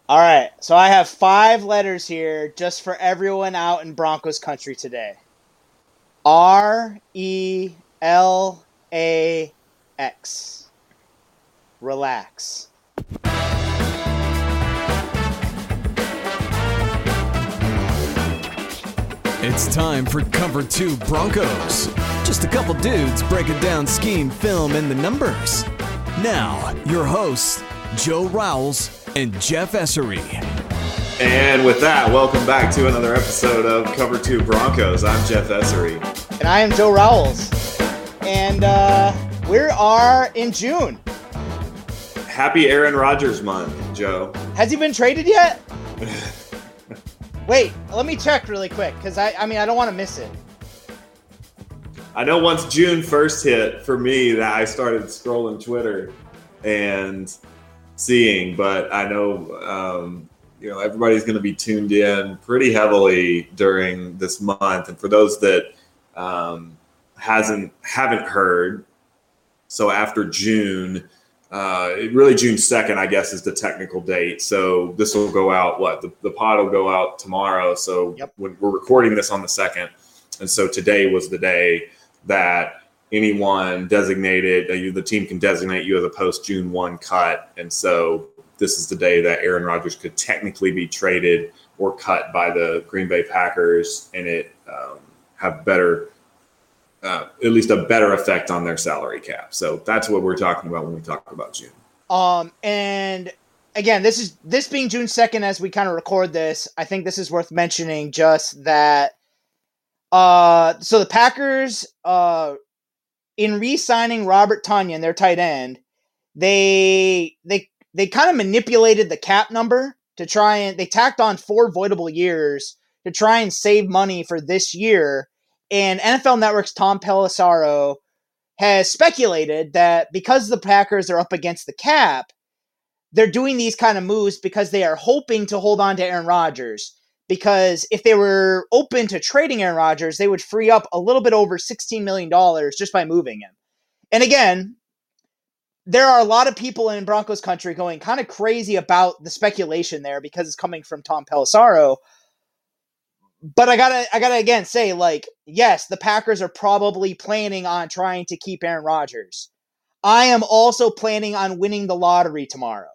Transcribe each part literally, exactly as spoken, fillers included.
All right, so I have five letters here just for everyone out in Broncos country today. R E L A X. Relax. It's time for Cover two Broncos. Just a couple dudes breaking down scheme, film, and the numbers. Now, your hosts, Joe Rowles and Jeff Essery. And with that, welcome back to another episode of Cover two Broncos. I'm Jeff Essery. And I am Joe Rowles. And uh, we are in June. Happy Aaron Rodgers month, Joe. Has he been traded yet? Wait, let me check really quick, because I, I mean, I don't want to miss it. I know once June first hit for me that I started scrolling Twitter and seeing, but I know um, you know everybody's going to be tuned in pretty heavily during this month. And for those that um, hasn't haven't heard, so after June. Uh, really, June second, I guess, is the technical date. So this will go out, what? The, the pod will go out tomorrow. So yep. when we're recording this on the second. And so today was the day that anyone designated, uh, the team can designate you as a post-June first cut. And so this is the day that Aaron Rodgers could technically be traded or cut by the Green Bay Packers and it um, have better Uh, at least a better effect on their salary cap. So that's what we're talking about when we talk about June. Um, and again, this is this being June second as we kind of record this. I think this is worth mentioning just that. Uh, so the Packers, uh, in re-signing Robert Tonyan, their tight end, they they they kind of manipulated the cap number to try and they tacked on four voidable years to try and save money for this year. And N F L Network's Tom Pelissero has speculated that because the Packers are up against the cap, they're doing these kind of moves because they are hoping to hold on to Aaron Rodgers. Because if they were open to trading Aaron Rodgers, they would free up a little bit over sixteen million dollars just by moving him. And again, there are a lot of people in Broncos country going kind of crazy about the speculation there because it's coming from Tom Pelissero. But I gotta, I gotta again say, like, yes, the Packers are probably planning on trying to keep Aaron Rodgers. I am also planning on winning the lottery tomorrow.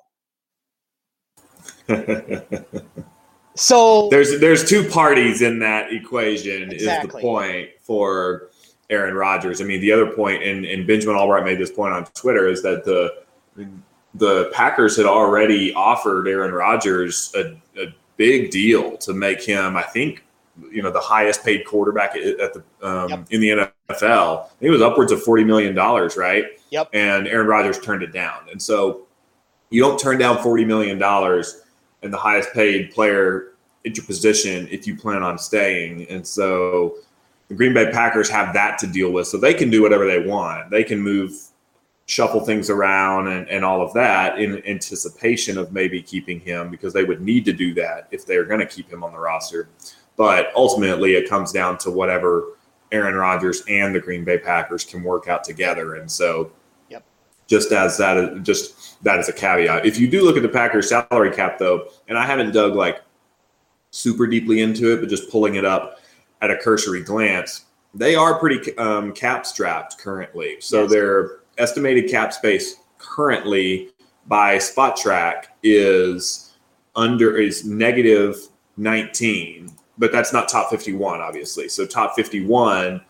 So there's there's two parties in that equation. Exactly. Is the point for Aaron Rodgers. I mean, the other point, and, and Benjamin Albright made this point on Twitter, is that the the Packers had already offered Aaron Rodgers a, a big deal to make him, I think, you know, the highest paid quarterback at the um, yep. in the N F L. It was upwards of forty million dollars, right? Yep. And Aaron Rodgers turned it down. And so you don't turn down forty million dollars and the highest paid player at your position if you plan on staying. And so the Green Bay Packers have that to deal with. So they can do whatever they want. They can move, shuffle things around and, and all of that in anticipation of maybe keeping him, because they would need to do that if they're going to keep him on the roster. But ultimately, it comes down to whatever Aaron Rodgers and the Green Bay Packers can work out together. And so, yep. just as that, just that is a caveat. If you do look at the Packers salary cap, though, and I haven't dug like super deeply into it, but just pulling it up at a cursory glance, they are pretty um, cap strapped currently. So yes. their estimated cap space currently by Spot Track is under is negative nineteen. But that's not top fifty-one, obviously. So top fifty-one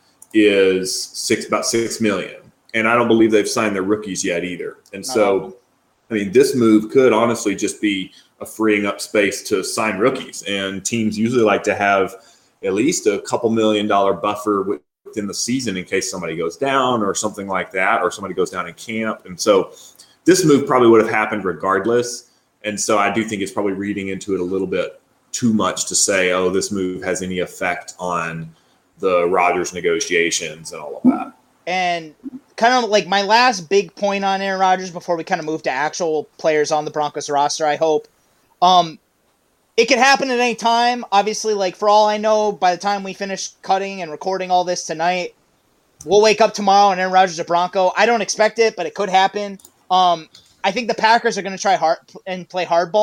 is six about six million, and I don't believe they've signed their rookies yet either. And so, I mean, this move could honestly just be a freeing up space to sign rookies. And teams usually like to have at least a couple million dollar buffer within the season in case somebody goes down or something like that, or somebody goes down in camp. And so, this move probably would have happened regardless. And so, I do think it's probably reading into it a little bit too much to say, oh, this move has any effect on the Rodgers negotiations and all of that. And kind of like my last big point on Aaron Rodgers before we kind of move to actual players on the Broncos roster, I hope. Um, it could happen at any time. Obviously, like for all I know, by the time we finish cutting and recording all this tonight, we'll wake up tomorrow and Aaron Rodgers is a Bronco. I don't expect it, but it could happen. Um, I think the Packers are going to try hard and play hardball.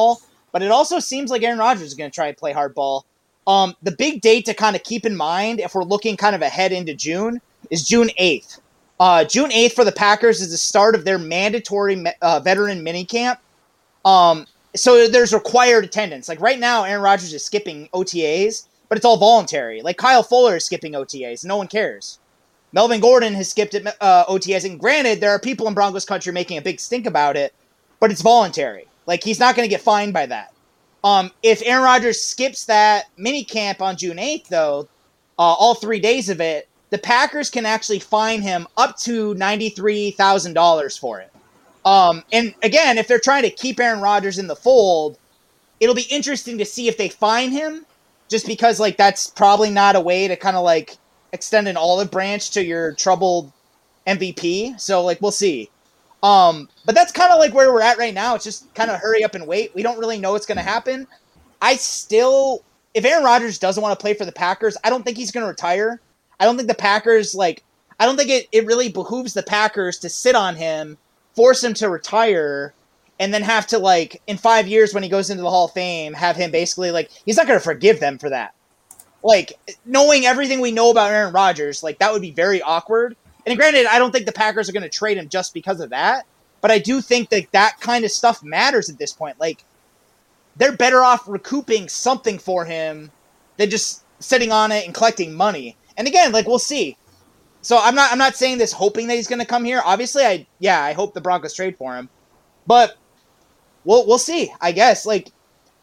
but it also seems like Aaron Rodgers is going to try and play hardball. Um, the big date to kind of keep in mind, if we're looking kind of ahead into June, is June eighth. Uh, June eighth for the Packers is the start of their mandatory uh, veteran minicamp. Um, so there's required attendance. Like right now, Aaron Rodgers is skipping O T As, but it's all voluntary. Like Kyle Fuller is skipping O T As. No one cares. Melvin Gordon has skipped uh, O T As. And granted, there are people in Broncos country making a big stink about it, but it's voluntary. Like he's not going to get fined by that. Um, if Aaron Rodgers skips that minicamp on June eighth, though, uh, all three days of it, the Packers can actually fine him up to ninety-three thousand dollars for it. Um, and again, if they're trying to keep Aaron Rodgers in the fold, it'll be interesting to see if they fine him, just because like that's probably not a way to kind of like extend an olive branch to your troubled M V P. So like we'll see. Um, but that's kind of like where we're at right now. It's just kind of hurry up and wait. We don't really know what's going to happen. I still, if Aaron Rodgers doesn't want to play for the Packers, I don't think he's going to retire. I don't think the Packers, like, I don't think it, it really behooves the Packers to sit on him, force him to retire, and then have to, like, in five years when he goes into the Hall of Fame, have him basically, like, he's not going to forgive them for that. Like, knowing everything we know about Aaron Rodgers, like, that would be very awkward. And granted, I don't think the Packers are going to trade him just because of that, but I do think that that kind of stuff matters at this point. Like, they're better off recouping something for him than just sitting on it and collecting money. And again, like we'll see. So I'm not I'm not saying this hoping that he's going to come here. Obviously, I yeah, I hope the Broncos trade for him. But we'll we'll see, I guess. Like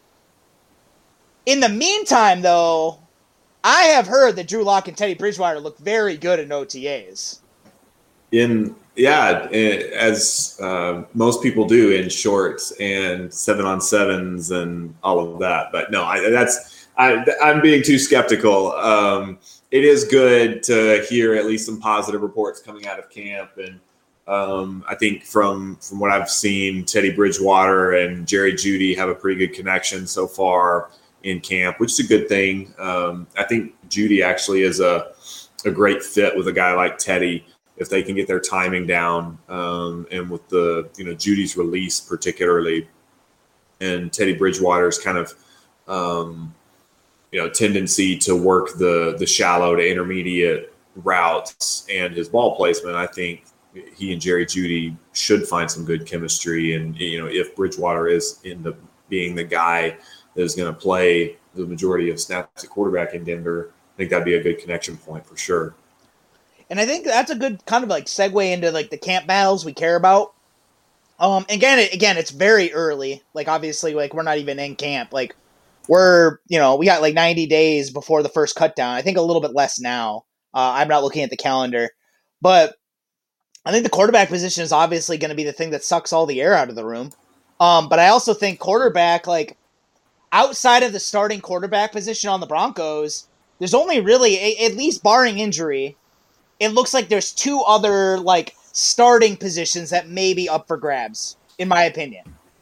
in the meantime though, I have heard that Drew Lock and Teddy Bridgewater look very good in O T As. In yeah, as uh, most people do in shorts and seven on sevens and all of that. But no, I, that's I, I'm being too skeptical. Um, it is good to hear at least some positive reports coming out of camp, and um, I think from from what I've seen, Teddy Bridgewater and Jerry Jeudy have a pretty good connection so far in camp, which is a good thing. Um, I think Jeudy actually is a a great fit with a guy like Teddy if they can get their timing down, um, and with the you know Judy's release particularly, and Teddy Bridgewater's kind of um, you know tendency to work the the shallow to intermediate routes and his ball placement. I think he and Jerry Jeudy should find some good chemistry, and you know if Bridgewater is in the being the guy that is going to play the majority of snaps at quarterback in Denver, I think that'd be a good connection point for sure. And I think that's a good kind of like segue into like the camp battles we care about. Um, again, again, it's very early. Like obviously, like we're not even in camp. Like we're, you know, we got like ninety days before the first cut down. I think a little bit less now. Uh, I'm not looking at the calendar, but I think the quarterback position is obviously going to be the thing that sucks all the air out of the room. Um, but I also think quarterback, like outside of the starting quarterback position on the Broncos, there's only really, at least barring injury, it looks like there's two other like starting positions that may be up for grabs, in my opinion.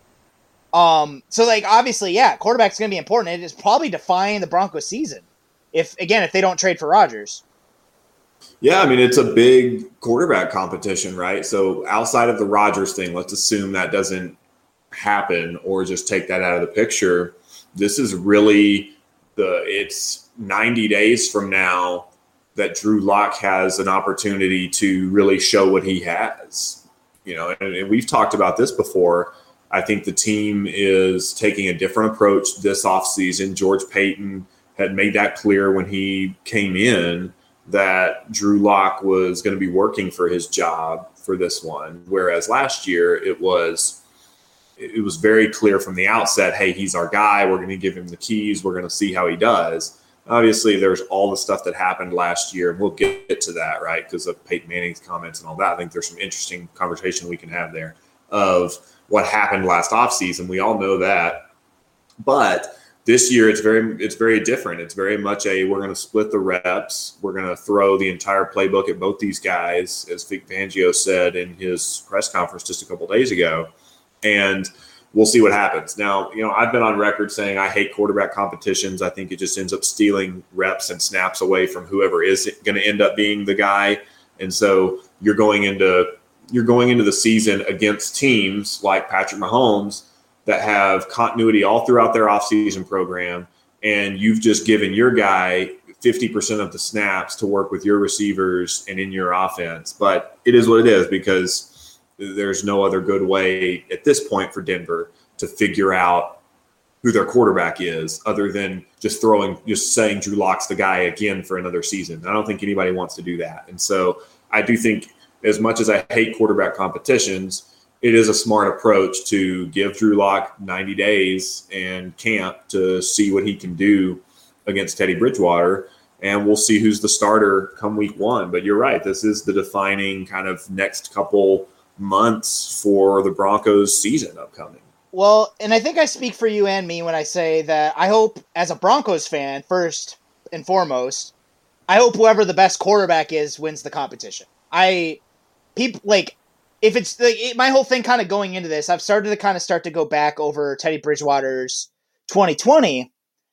Um, so like obviously, yeah, quarterback's going to be important. It is probably defining the Broncos season. If again, if they don't trade for Rodgers. Yeah, I mean it's a big quarterback competition, right? So outside of the Rodgers thing, let's assume that doesn't happen, or just take that out of the picture. This is really the it's ninety days from now that Drew Lock has an opportunity to really show what he has. You know, and, and we've talked about this before. I think the team is taking a different approach this offseason. George Paton had made that clear when he came in that Drew Lock was going to be working for his job for this one. Whereas last year it was it was very clear from the outset, hey, he's our guy. We're going to give him the keys. We're going to see how he does. Obviously, there's all the stuff that happened last year, and we'll get to that, right, because of Peyton Manning's comments and all that. I think there's some interesting conversation we can have there of what happened last offseason. We all know that. But this year, it's very it's very different. It's very much a we're going to split the reps. We're going to throw the entire playbook at both these guys, as Vic Fangio said in his press conference just a couple days ago. And we'll see what happens. Now, you know, I've been on record saying I hate quarterback competitions. I think it just ends up stealing reps and snaps away from whoever is going to end up being the guy. And so you're going into you're going into the season against teams like Patrick Mahomes that have continuity all throughout their offseason program, and you've just given your guy fifty percent of the snaps to work with your receivers and in your offense. But it is what it is, because there's no other good way at this point for Denver to figure out who their quarterback is other than just throwing, just saying Drew Lock's the guy again for another season. I don't think anybody wants to do that. And so I do think, as much as I hate quarterback competitions, it is a smart approach to give Drew Lock ninety days and camp to see what he can do against Teddy Bridgewater, and we'll see who's the starter come week one. But you're right, this is the defining kind of next couple months for the Broncos season upcoming. Well, and I think I speak for you and me when I say that I hope, as a Broncos fan, first and foremost, I hope whoever the best quarterback is wins the competition. I, people, like, if it's, like, it, my whole thing kind of going into this, I've started to kind of start to go back over Teddy Bridgewater's twenty twenty,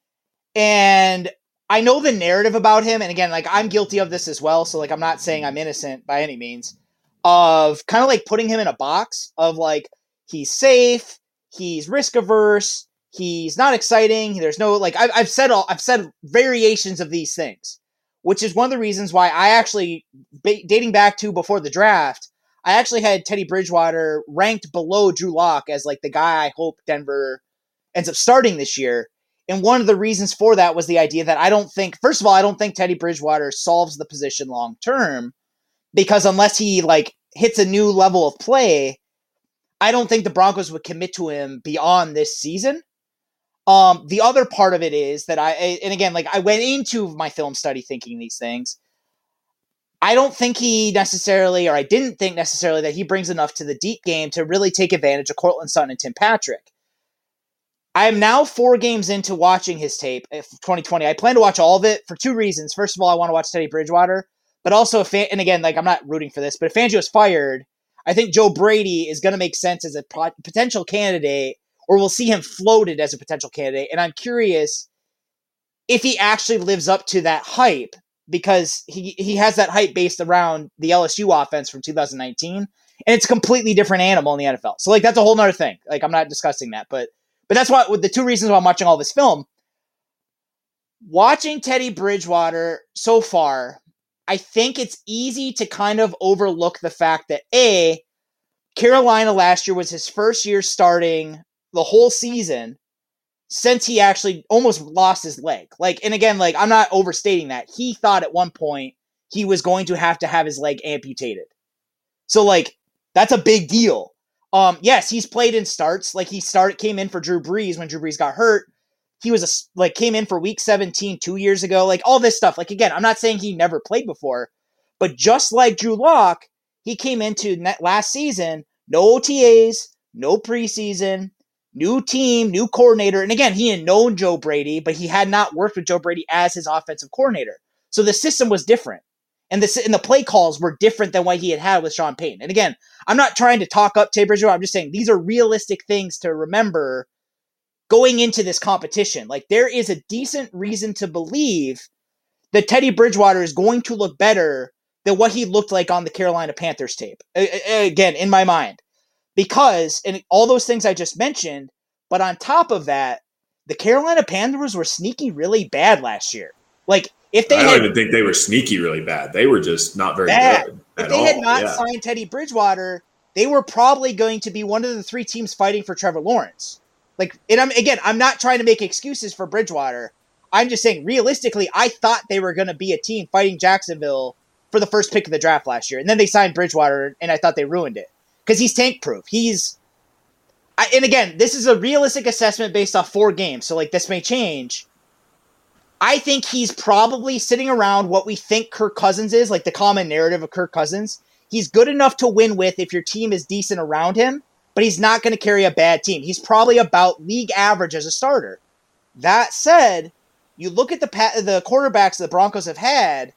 and I know the narrative about him, and again, like, I'm guilty of this as well, so, like, I'm not saying I'm innocent by any means, of kind of, like, putting him in a box of, like, he's safe, he's risk averse, he's not exciting, there's no, like, I've, I've said all, I've said variations of these things, which is one of the reasons why I actually, ba- dating back to before the draft, I actually had Teddy Bridgewater ranked below Drew Lock as, like, the guy I hope Denver ends up starting this year. And one of the reasons for that was the idea that I don't think, first of all, I don't think Teddy Bridgewater solves the position long term, because unless he, like, hits a new level of play, I don't think the Broncos would commit to him beyond this season. Um, the other part of it is that I, and again, like, I went into my film study thinking these things. I don't think he necessarily, or I didn't think necessarily, that he brings enough to the deep game to really take advantage of Courtland Sutton and Tim Patrick. I am now four games into watching his tape, twenty twenty. I plan to watch all of it for two reasons. First of all, I want to watch Teddy Bridgewater, but also, if, and again, like, I'm not rooting for this, but if Fangio is fired, I think Joe Brady is going to make sense as a potential candidate, or we'll see him floated as a potential candidate. And I'm curious if he actually lives up to that hype, because he, he has that hype based around the L S U offense from two thousand nineteen, and it's a completely different animal in the N F L. So, like, that's a whole nother thing. Like, I'm not discussing that, but but that's why, with the two reasons why I'm watching all this film. Watching Teddy Bridgewater so far, I think it's easy to kind of overlook the fact that, A, Carolina last year was his first year starting the whole season since he actually almost lost his leg. Like, and again, like, I'm not overstating that. He thought at one point he was going to have to have his leg amputated. So, like, that's a big deal. Um, yes, he's played in starts. Like, he started, came in for Drew Brees when Drew Brees got hurt. He was a, like, came in for week seventeen two years ago. Like, all this stuff. Like, again, I'm not saying he never played before, but just like Drew Lock, he came into net last season, no O T As, no preseason, new team, new coordinator. And again, he had known Joe Brady, but he had not worked with Joe Brady as his offensive coordinator. So the system was different. And the, and the play calls were different than what he had had with Sean Payton. And again, I'm not trying to talk up Teddy Bridgewater. I'm just saying these are realistic things to remember going into this competition. Like, there is a decent reason to believe that Teddy Bridgewater is going to look better than what he looked like on the Carolina Panthers tape. A- again, in my mind. Because, and all those things I just mentioned, but on top of that, the Carolina Panthers were sneaky really bad last year. Like, if they I don't had, even think they were sneaky really bad. They were just not very bad. good If at they all. had not Yeah. signed Teddy Bridgewater, they were probably going to be one of the three teams fighting for Trevor Lawrence. Like, and I'm, again, I'm not trying to make excuses for Bridgewater. I'm just saying, realistically, I thought they were going to be a team fighting Jacksonville for the first pick of the draft last year. And then they signed Bridgewater, and I thought they ruined it. Because he's tank-proof. He's, I, and again, this is a realistic assessment based off four games, so, like, this may change. I think he's probably sitting around what we think Kirk Cousins is, like the common narrative of Kirk Cousins. He's good enough to win with if your team is decent around him, but he's not going to carry a bad team. He's probably about league average as a starter. That said, you look at the the quarterbacks the Broncos have had,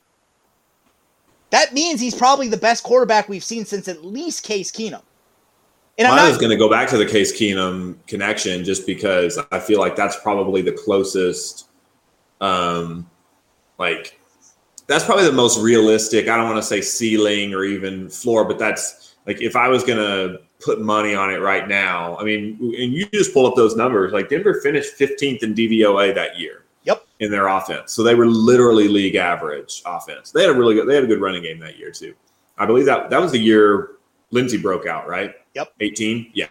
that means he's probably the best quarterback we've seen since at least Case Keenum. And I'm I not, was going to go back to the Case Keenum connection just because I feel like that's probably the closest, um, like, that's probably the most realistic. I don't want to say ceiling or even floor, but that's like, if I was going to put money on it right now. I mean, and you just pull up those numbers. Like Denver finished fifteenth in D V O A that year. Yep. In their offense, so they were literally league average offense. They had a really good. They had a good running game that year too. I believe that that was the year Lindsey broke out, right? Yep. eighteen. Yeah.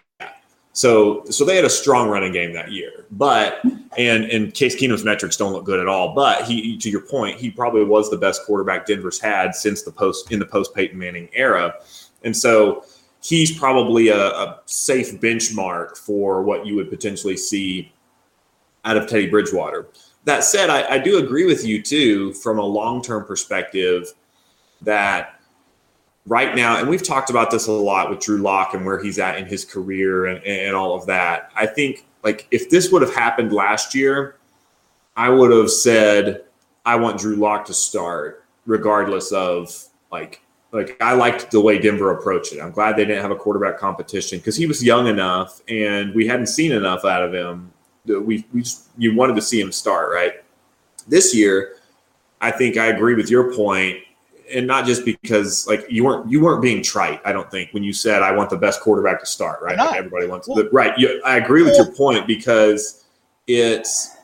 So so they had a strong running game that year. But and and Case Keenum's metrics don't look good at all. But he, to your point, he probably was the best quarterback Denver's had since the post in the post Peyton Manning era, and so he's probably a, a safe benchmark for what you would potentially see out of Teddy Bridgewater. That said, I, I do agree with you, too, from a long-term perspective that right now, and we've talked about this a lot with Drew Lock and where he's at in his career and, and all of that. I think, like, if this would have happened last year, I would have said, I want Drew Lock to start regardless of, like, like I liked the way Denver approached it. I'm glad they didn't have a quarterback competition because he was young enough and we hadn't seen enough out of him. We, we just, you wanted to see him start, right? This year, I think I agree with your point, and not just because like you weren't you weren't being trite. I don't think when you said I want the best quarterback to start, right? Like everybody wants, well, the, right? You, I agree with your point because it's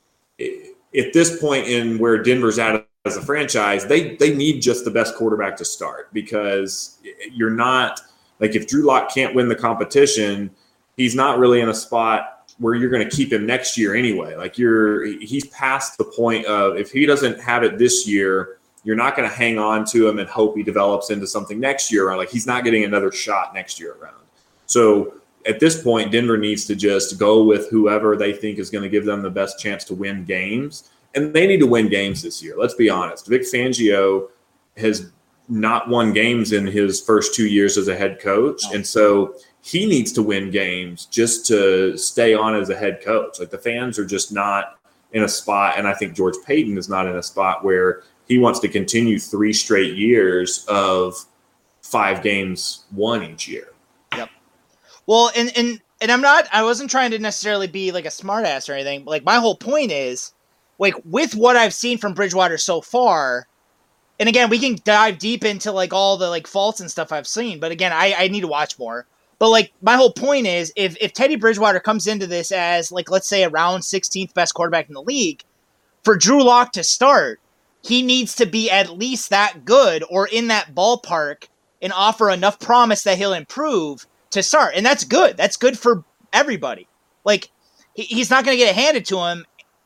it, at this point in where Denver's at as a franchise, they they need just the best quarterback to start because you're not like if Drew Lock can't win the competition, he's not really in a spot where you're going to keep him next year anyway. Like you're, he's past the point of if he doesn't have it this year, you're not going to hang on to him and hope he develops into something next year. Like he's not getting another shot next year around. So at this point, Denver needs to just go with whoever they think is going to give them the best chance to win games. And they need to win games this year. Let's be honest. Vic Fangio has not won games in his first two years as a head coach. And so he needs to win games just to stay on as a head coach. Like the fans are just not in a spot, and I think George Paton is not in a spot where he wants to continue three straight years of five games won each year. Yep. Well, and and and I'm not. I wasn't trying to necessarily be like a smartass or anything. But like my whole point is, like with what I've seen from Bridgewater so far. And again, we can dive deep into like all the like faults and stuff I've seen. But again, I, I need to watch more. But, like, my whole point is, if, if Teddy Bridgewater comes into this as, like, let's say, a round sixteenth best quarterback in the league, for Drew Lock to start, he needs to be at least that good or in that ballpark and offer enough promise that he'll improve to start. And that's good. That's good for everybody. Like, he, he's not going to get it handed to him,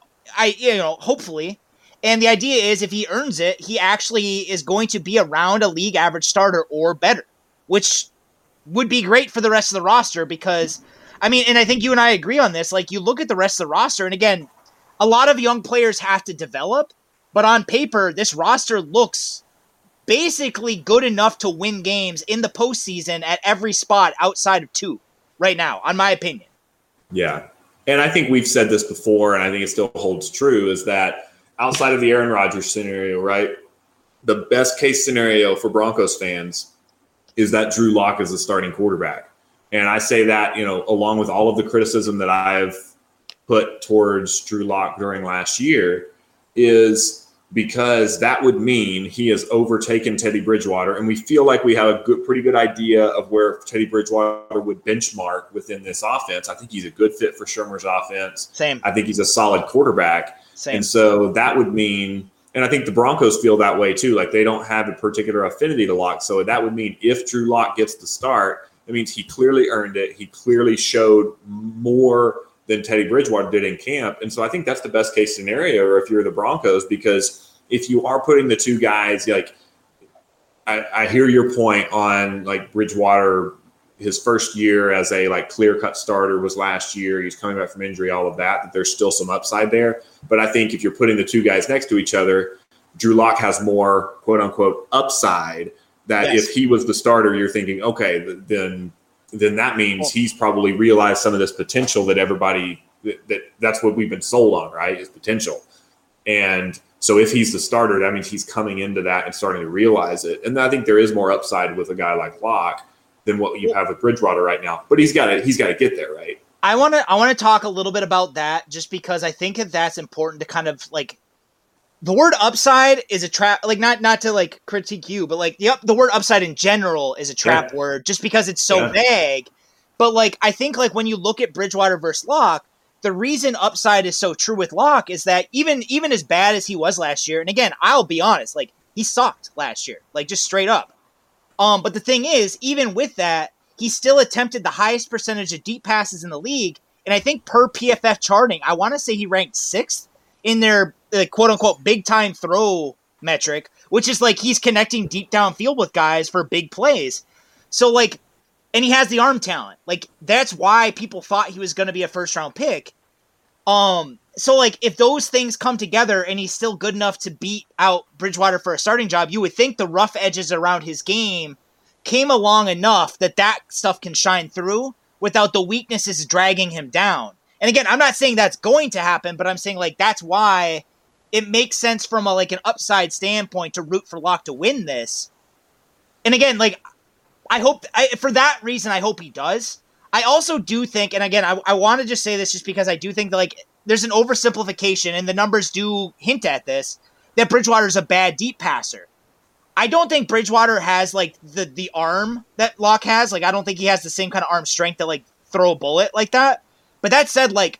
I you know, hopefully. And the idea is, if he earns it, he actually is going to be around a league average starter or better, which would be great for the rest of the roster because, I mean, and I think you and I agree on this, like you look at the rest of the roster, and again, a lot of young players have to develop, but on paper, this roster looks basically good enough to win games in the postseason at every spot outside of two right now, on my opinion. Yeah. And I think we've said this before, and I think it still holds true, is that outside of the Aaron Rodgers scenario, right, the best case scenario for Broncos fans is that Drew Lock is the starting quarterback. And I say that, you know, along with all of the criticism that I've put towards Drew Lock during last year, is because that would mean he has overtaken Teddy Bridgewater. And we feel like we have a good, pretty good idea of where Teddy Bridgewater would benchmark within this offense. I think he's a good fit for Shermer's offense. Same. I think he's a solid quarterback. Same. And so that would mean, and I think the Broncos feel that way too. Like they don't have a particular affinity to Lock. So that would mean if Drew Lock gets the start, it means he clearly earned it. He clearly showed more than Teddy Bridgewater did in camp. And so I think that's the best case scenario if you're the Broncos, because if you are putting the two guys, like I, I hear your point on like Bridgewater, his first year as a like clear cut starter was last year. He's coming back from injury, all of that, that there's still some upside there. But I think if you're putting the two guys next to each other, Drew Lock has more quote unquote upside that yes. If he was the starter, you're thinking, okay, then, then that means he's probably realized some of this potential that everybody that, that that's what we've been sold on, right? Is potential. And so if he's the starter, that means he's coming into that and starting to realize it. And I think there is more upside with a guy like Lock than what you have with Bridgewater right now. But he's got to he's got to get there, right? I want to I want to talk a little bit about that just because I think that that's important to kind of like the word upside is a trap. Like not not to like critique you, but like the up, the word upside in general is a trap yeah. word just because it's so yeah. vague. But like I think like when you look at Bridgewater versus Locke, the reason upside is so true with Locke is that even even as bad as he was last year, and again, I'll be honest, like he sucked last year, like just straight up. Um, but the thing is, even with that, he still attempted the highest percentage of deep passes in the league. And I think per P F F charting, I want to say he ranked sixth in their uh, quote unquote big time throw metric, which is like he's connecting deep downfield with guys for big plays. So like, and he has the arm talent. Like that's why people thought he was going to be a first round pick. Um, so like if those things come together and he's still good enough to beat out Bridgewater for a starting job, you would think the rough edges around his game came along enough that that stuff can shine through without the weaknesses dragging him down. And again, I'm not saying that's going to happen, but I'm saying like that's why it makes sense from a like an upside standpoint to root for Locke to win this. And again, like I hope I, for that reason, I hope he does. I also do think, and again, I, I want to just say this just because I do think that like there's an oversimplification, and the numbers do hint at this, that Bridgewater's a bad deep passer. I don't think Bridgewater has like the the arm that Locke has. Like I don't think he has the same kind of arm strength to like throw a bullet like that. But that said, like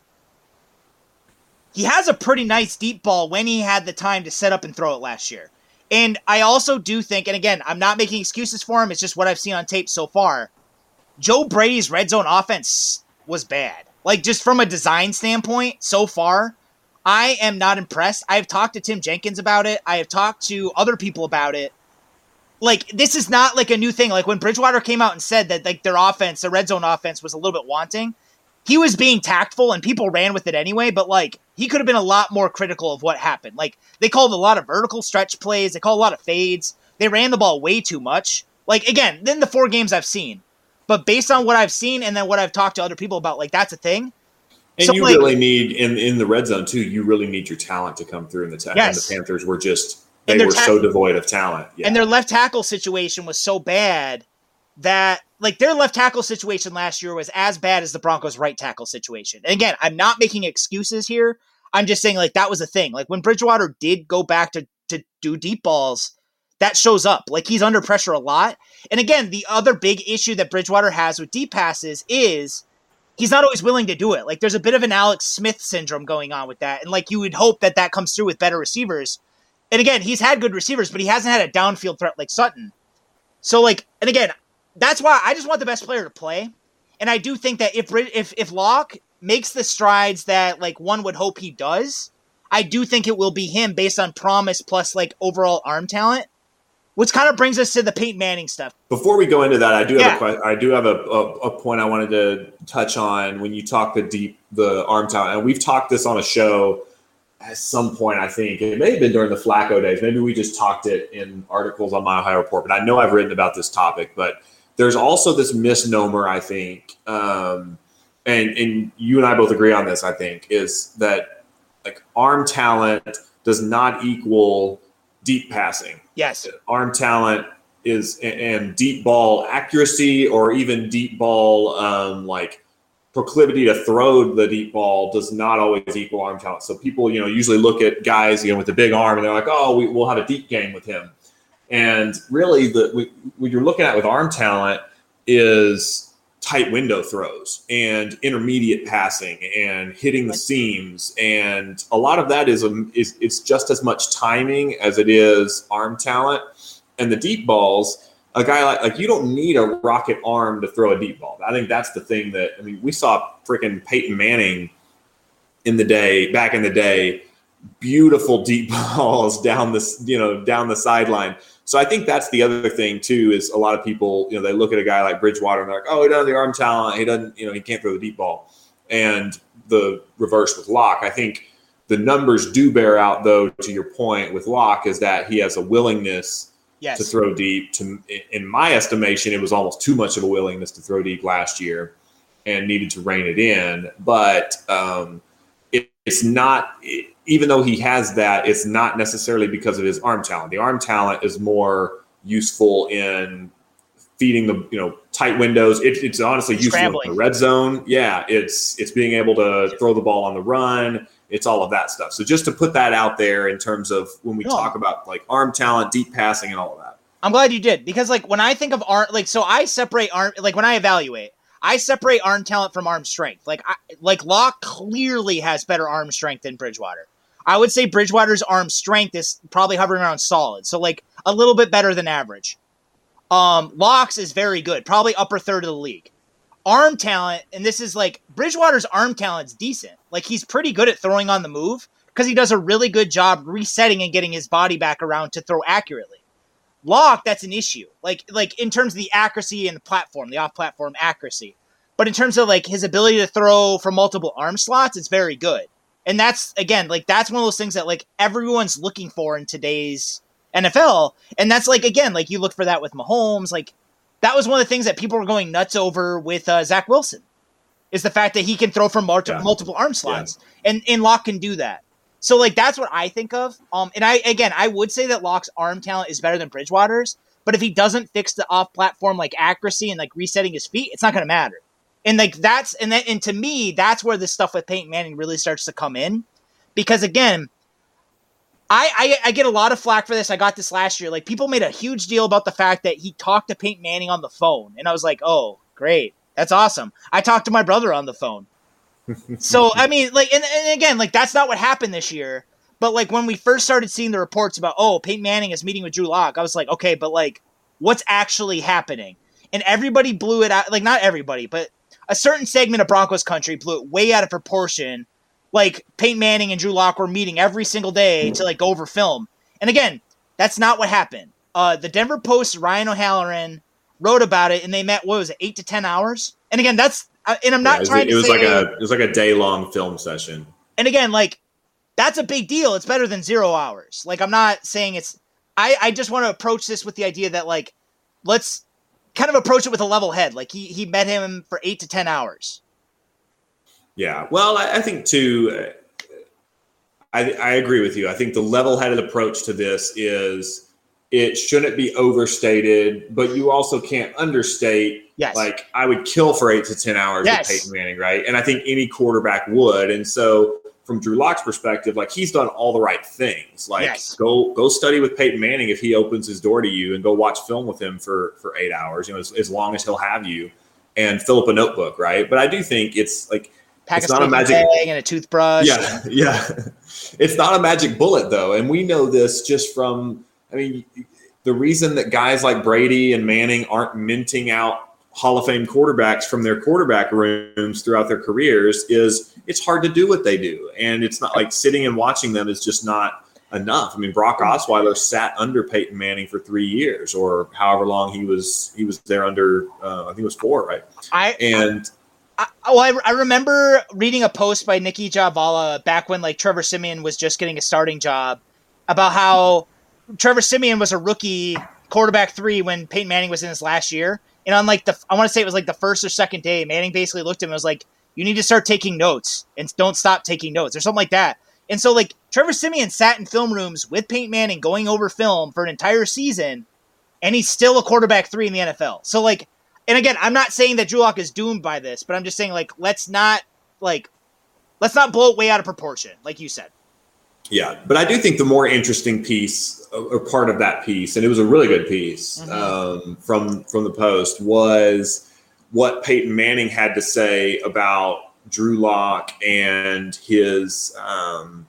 he has a pretty nice deep ball when he had the time to set up and throw it last year. And I also do think, and again, I'm not making excuses for him, it's just what I've seen on tape so far. Joe Brady's red zone offense was bad. Like just from a design standpoint so far, I am not impressed. I have talked to Tim Jenkins about it. I have talked to other people about it. Like, this is not like a new thing. Like when Bridgewater came out and said that like their offense, their red zone offense was a little bit wanting, he was being tactful and people ran with it anyway, but like he could have been a lot more critical of what happened. Like they called a lot of vertical stretch plays. They called a lot of fades. They ran the ball way too much. Like again, then the four games I've seen, but based on what I've seen and then what I've talked to other people about, like that's a thing. And so, you like, really need in, in the red zone too, you really need your talent to come through in the ta- yes. And the Panthers were just, they were ta- so devoid of talent. Yeah. And their left tackle situation was so bad that like their left tackle situation last year was as bad as the Broncos right tackle situation. And again, I'm not making excuses here. I'm just saying like that was a thing. Like when Bridgewater did go back to, to do deep balls, that shows up. Like he's under pressure a lot. And again, the other big issue that Bridgewater has with deep passes is he's not always willing to do it. Like there's a bit of an Alex Smith syndrome going on with that. And like you would hope that that comes through with better receivers. And again, he's had good receivers, but he hasn't had a downfield threat like Sutton. So like, and again, that's why I just want the best player to play. And I do think that if if if Locke makes the strides that like one would hope he does, I do think it will be him based on promise plus like overall arm talent. Which kind of brings us to the Peyton Manning stuff. Before we go into that, I do have yeah. a question. I do have a, a, a point I wanted to touch on when you talk the deep the arm talent, and we've talked this on a show at some point. I think it may have been during the Flacco days. Maybe we just talked it in articles on My Ohio Report. But I know I've written about this topic. But there's also this misnomer, I think, um, and and you and I both agree on this. I think is that like arm talent does not equal deep passing. Yes. Arm talent is and deep ball accuracy or even deep ball um, like proclivity to throw the deep ball does not always equal arm talent. So people, you know, usually look at guys, you know, with the big arm and they're like, oh, we, we'll have a deep game with him. And really the we, what you're looking at with arm talent is tight window throws and intermediate passing and hitting the seams. And a lot of that is, a, is it's just as much timing as it is arm talent. And the deep balls, a guy like, like you don't need a rocket arm to throw a deep ball. I think that's the thing that, I mean, we saw freaking Peyton Manning in the day, back in the day, beautiful deep balls down the, you know, down the sideline. So I think that's the other thing too, is a lot of people, you know, they look at a guy like Bridgewater and they're like, oh, he doesn't have the arm talent. He doesn't, you know, he can't throw the deep ball. And the reverse with Locke. I think the numbers do bear out, though, to your point with Locke, is that he has a willingness yes. to throw deep. To, in my estimation, it was almost too much of a willingness to throw deep last year and needed to rein it in. But um, it, it's not it, – even though he has that, it's not necessarily because of his arm talent. The arm talent is more useful in feeding the you know tight windows. It, it's honestly useful in the red zone. Yeah, it's it's being able to throw the ball on the run. It's all of that stuff. So just to put that out there in terms of when we no. talk about like arm talent, deep passing, and all of that. I'm glad you did, because like when I think of arm, like so I separate arm, like when I evaluate, I separate arm talent from arm strength. Like I, like Locke clearly has better arm strength than Bridgewater. I would say Bridgewater's arm strength is probably hovering around solid, so like a little bit better than average. Um, Locke's is very good, probably upper third of the league. Arm talent, and this is like Bridgewater's arm talent's decent. Like he's pretty good at throwing on the move because he does a really good job resetting and getting his body back around to throw accurately. Locke, that's an issue. Like like in terms of the accuracy and the platform, the off-platform accuracy. But in terms of like his ability to throw from multiple arm slots, it's very good. And that's, again, like that's one of those things that like everyone's looking for in today's N F L. And that's like, again, like you look for that with Mahomes. Like that was one of the things that people were going nuts over with uh, Zach Wilson, is the fact that he can throw from multi- yeah. multiple arm slots. Yeah. And, and Locke can do that. So like that's what I think of. Um, and I, again, I would say that Locke's arm talent is better than Bridgewater's. But if he doesn't fix the off-platform like accuracy and like resetting his feet, it's not going to matter. And like that's and that and to me, that's where this stuff with Peyton Manning really starts to come in, because again, I, I I get a lot of flack for this. I got this last year. Like people made a huge deal about the fact that he talked to Peyton Manning on the phone, and I was like, oh, great, that's awesome. I talked to my brother on the phone. So I mean, like, and, and again, like that's not what happened this year. But like when we first started seeing the reports about, oh, Peyton Manning is meeting with Drew Lock, I was like, okay, but like, what's actually happening? And everybody blew it out. Like not everybody, but a certain segment of Broncos country blew it way out of proportion. Like Peyton Manning and Drew Lock were meeting every single day to like go over film. And again, that's not what happened. Uh, the Denver Post's Ryan O'Halloran wrote about it, and they met, what was it, eight to ten hours? And again, that's, uh, and I'm not yeah, trying it, to it was say, like a it was like a day long film session. And again, like that's a big deal. It's better than zero hours. Like I'm not saying it's. I I just want to approach this with the idea that like let's kind of approach it with a level head. Like he he met him for eight to ten hours. Yeah, well, I, I think too. Uh, I I agree with you. I think the level-headed approach to this is it shouldn't be overstated, but you also can't understate. Yes. Like I would kill for eight to ten hours yes. with Peyton Manning, right? And I think any quarterback would. And so from Drew Lock's perspective, like he's done all the right things. Like yes. go go study with Peyton Manning if he opens his door to you, and go watch film with him for for eight hours. You know, as, as long as he'll have you, and fill up a notebook, right? But I do think it's like Pack it's a not a magic bag and a toothbrush. Yeah, yeah. It's not a magic bullet though, and we know this just from. I mean, the reason that guys like Brady and Manning aren't minting out Hall of Fame quarterbacks from their quarterback rooms throughout their careers is it's hard to do what they do. And it's not like sitting and watching them is just not enough. I mean, Brock Osweiler sat under Peyton Manning for three years or however long he was, he was there under, uh, I think it was four, right? I, and I, oh, I, I remember reading a post by Nikki Javala back when like Trevor Siemian was just getting a starting job about how Trevor Siemian was a rookie quarterback three when Peyton Manning was in his last year. And on like the, I want to say it was like the first or second day, Manning basically looked at him and was like, you need to start taking notes and don't stop taking notes or something like that. And so like Trevor Siemian sat in film rooms with Peyton Manning going over film for an entire season, and he's still a quarterback three in the N F L. So like, and again, I'm not saying that Drew Lock is doomed by this, but I'm just saying like, let's not like, let's not blow it way out of proportion, like you said. Yeah, but I do think the more interesting piece or part of that piece, and it was a really good piece mm-hmm. um, from from the Post, was what Peyton Manning had to say about Drew Lock and his um,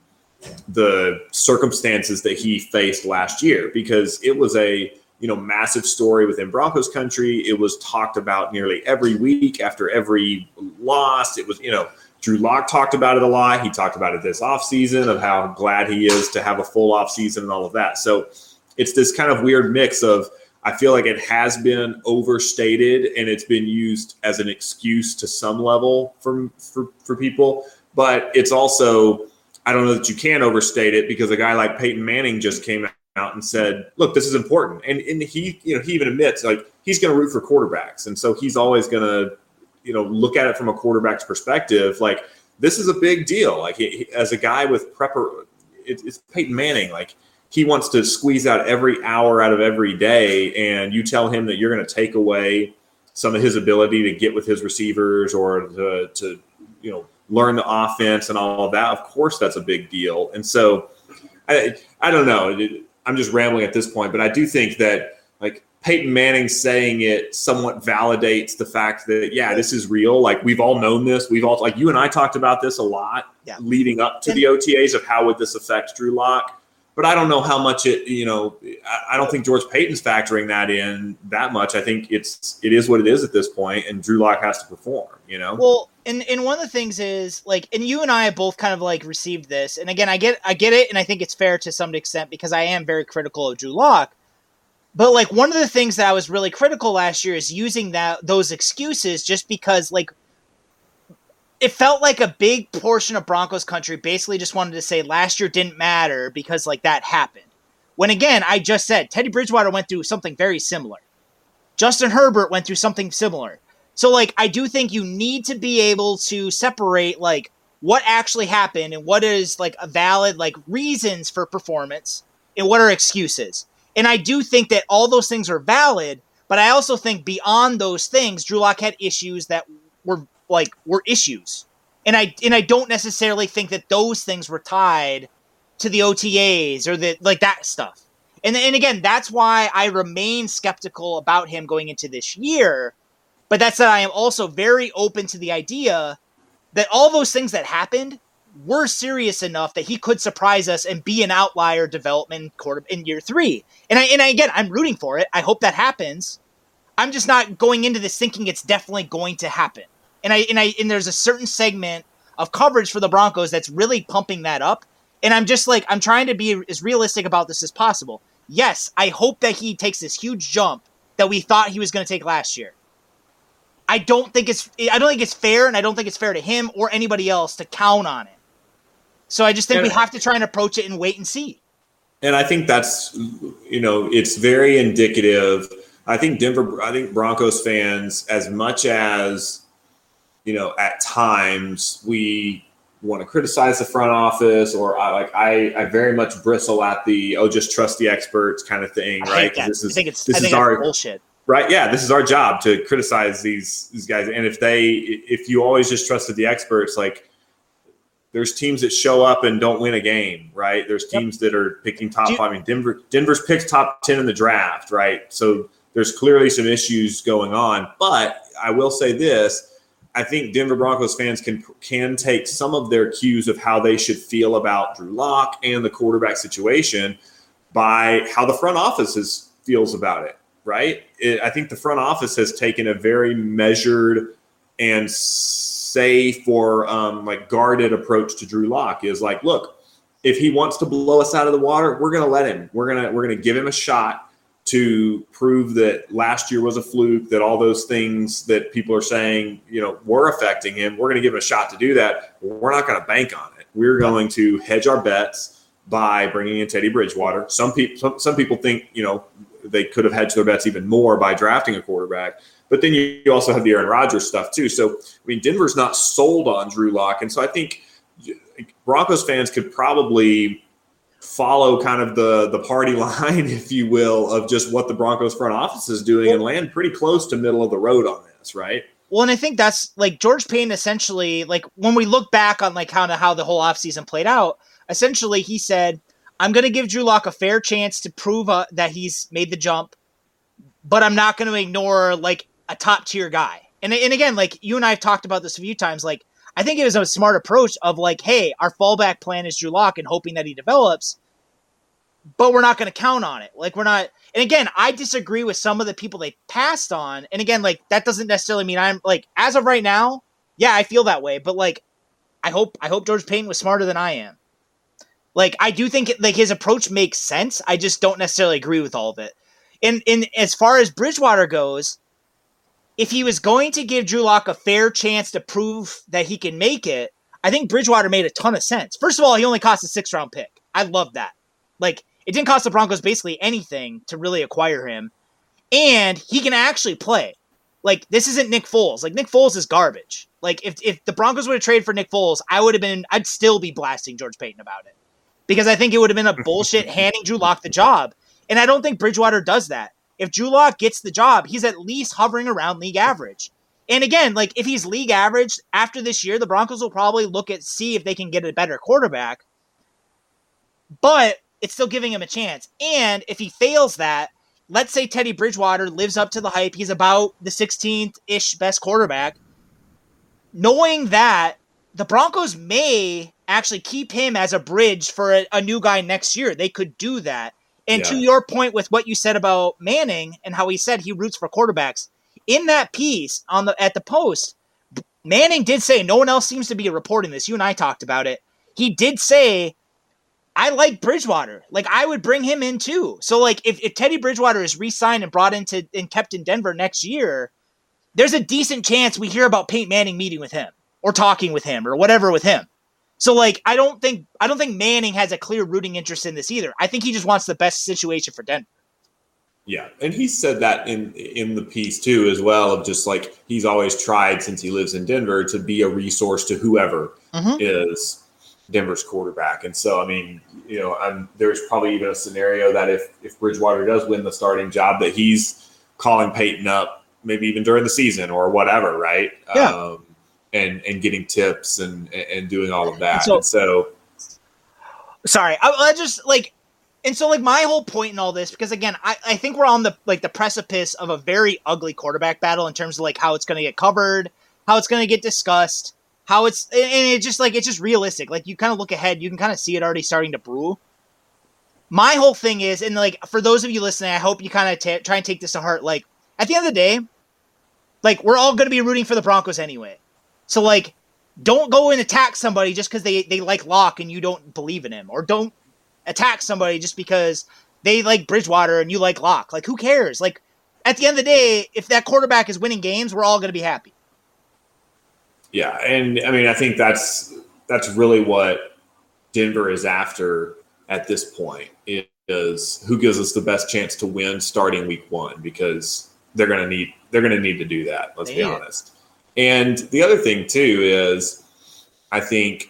the circumstances that he faced last year, because it was a you know massive story within Broncos country. It was talked about nearly every week after every loss. It was you know. Drew Lock talked about it a lot. He talked about it this offseason of how glad he is to have a full offseason and all of that. So it's this kind of weird mix of I feel like it has been overstated and it's been used as an excuse to some level for, for, for people. But it's also, I don't know that you can overstate it because a guy like Peyton Manning just came out and said, look, this is important. And, and he, you know, he even admits like he's going to root for quarterbacks. And so he's always going to, you know, look at it from a quarterback's perspective. Like this is a big deal. Like he, he, as a guy with prepper, it, it's Peyton Manning. Like he wants to squeeze out every hour out of every day, and you tell him that you're going to take away some of his ability to get with his receivers or to, to you know, learn the offense and all of that, of course that's a big deal. And so I, I don't know. I'm just rambling at this point, but I do think that like Peyton Manning saying it somewhat validates the fact that, yeah, this is real. Like we've all known this. We've all, like you and I talked about this a lot yeah. leading up to the O T As of how would this affect Drew Lock. But I don't know how much it, you know, I don't think George Paton's factoring that in that much. I think it's, it is what it is at this point, and Drew Lock has to perform, you know? Well, and, and one of the things is like, and you and I have both kind of like received this. And again, I get, I get it. And I think it's fair to some extent because I am very critical of Drew Lock. But like one of the things that I was really critical last year is using that, those excuses just because like, it felt like a big portion of Broncos country basically just wanted to say last year didn't matter because like that happened. When again, I just said Teddy Bridgewater went through something very similar. Justin Herbert went through something similar. So like, I do think you need to be able to separate like what actually happened and what is like a valid like reasons for performance and what are excuses. And I do think that all those things are valid, but I also think beyond those things, Drew Lock had issues that were like were issues. And I and I don't necessarily think that those things were tied to the O T As or the like that stuff. And and again, that's why I remain skeptical about him going into this year. But that's that I am also very open to the idea that all those things that happened were serious enough that he could surprise us and be an outlier development quarter in year three. And I and I, again, I'm rooting for it. I hope that happens. I'm just not going into this thinking it's definitely going to happen. And I and I and there's a certain segment of coverage for the Broncos that's really pumping that up. And I'm just like, I'm trying to be as realistic about this as possible. Yes, I hope that he takes this huge jump that we thought he was going to take last year. I don't think it's I don't think it's fair, and I don't think it's fair to him or anybody else to count on it. So I just think and, we have to try and approach it and wait and see. And I think that's, you know, it's very indicative. I think Denver, I think Broncos fans, as much as, you know, at times we want to criticize the front office, or I like I, I very much bristle at the oh just trust the experts kind of thing, I right? This is I think it's this I think is our bullshit, right? Yeah, this is our job to criticize these these guys, and if they if you always just trusted the experts, like there's teams that show up and don't win a game, right? There's teams yep. that are picking top. You, I mean, Denver Denver's picked top ten in the draft, right? So there's clearly some issues going on, but I will say this. I think Denver Broncos fans can can take some of their cues of how they should feel about Drew Lock and the quarterback situation by how the front office is, feels about it, right? It, I think the front office has taken a very measured and safe or um, like guarded approach to Drew Lock. Is like, look, if he wants to blow us out of the water, we're going to let him. We're gonna we're gonna give him a shot to prove that last year was a fluke, that all those things that people are saying, you know, were affecting him. We're going to give him a shot to do that. We're not going to bank on it. We're going to hedge our bets by bringing in Teddy Bridgewater. Some people, some, some people think, you know, they could have hedged their bets even more by drafting a quarterback. But then you, you also have the Aaron Rodgers stuff too. So, I mean, Denver's not sold on Drew Lock. And so I think Broncos fans could probably follow kind of the the party line, if you will, of just what the Broncos front office is doing and land pretty close to middle of the road on this, right? Well, and I think that's like George Paton essentially, like when we look back on like kind of how the whole offseason played out, essentially he said, I'm going to give Drew Lock a fair chance to prove uh, that he's made the jump, but I'm not going to ignore like a top tier guy. And, and again, like you and I have talked about this a few times, like I think it was a smart approach of like, hey, our fallback plan is Drew Lock and hoping that he develops, but we're not going to count on it. Like we're not. And again, I disagree with some of the people they passed on. And again, like that doesn't necessarily mean I'm like, as of right now, yeah, I feel that way. But like, I hope, I hope George Paton was smarter than I am. Like, I do think like his approach makes sense. I just don't necessarily agree with all of it. And, and as far as Bridgewater goes, if he was going to give Drew Lock a fair chance to prove that he can make it, I think Bridgewater made a ton of sense. First of all, he only cost a six round pick. I love that. Like, it didn't cost the Broncos basically anything to really acquire him. And he can actually play. Like, this isn't Nick Foles. Like, Nick Foles is garbage. Like, if if the Broncos would have traded for Nick Foles, I would have been, I'd still be blasting George Paton about it. because I think it would have been a bullshit handing Drew Lock the job. And I don't think Bridgewater does that. If Drew Lock gets the job, he's at least hovering around league average. And again, like if he's league average after this year, the Broncos will probably look at see if they can get a better quarterback. But it's still giving him a chance. And if he fails that, let's say Teddy Bridgewater lives up to the hype. He's about the sixteenth-ish best quarterback. Knowing that, the Broncos may actually keep him as a bridge for a, a new guy next year. They could do that. And yeah. to your point with what you said about Manning and how he said he roots for quarterbacks, in that piece on the at the Post, Manning did say, no one else seems to be reporting this. You and I talked about it. He did say, I like Bridgewater. Like, I would bring him in too. So, like, if, if Teddy Bridgewater is re-signed and brought into and kept in Denver next year, there's a decent chance we hear about Peyton Manning meeting with him or talking with him or whatever with him. So, like, I don't think I don't think Manning has a clear rooting interest in this either. I think he just wants the best situation for Denver. Yeah, and he said that in in the piece too, as well, of just like he's always tried since he lives in Denver to be a resource to whoever mm-hmm. is Denver's quarterback. And so, I mean, you know, I'm, there's probably even a scenario that if if Bridgewater does win the starting job, that he's calling Peyton up, maybe even during the season or whatever, right? Yeah. Um, and and getting tips and and doing all of that. So, and so sorry, I, I just like. And so, like, my whole point in all this, because, again, I, I think we're on the, like, the precipice of a very ugly quarterback battle in terms of, like, how it's going to get covered, how it's going to get discussed, how it's, and it's just, like, it's just realistic. Like, you kind of look ahead, you can kind of see it already starting to brew. My whole thing is, and, like, for those of you listening, I hope you kind of t- try and take this to heart. Like, at the end of the day, like, we're all going to be rooting for the Broncos anyway. So, like, don't go and attack somebody just because they, they like Locke and you don't believe in him, or don't attack somebody just because they like Bridgewater and you like Locke. Like, who cares? Like, at the end of the day, if that quarterback is winning games, we're all going to be happy. Yeah, and I mean, I think that's that's really what Denver is after at this point, is who gives us the best chance to win starting week one, because they're going to need they're going to need to do that. Let's be honest. And the other thing too is, I think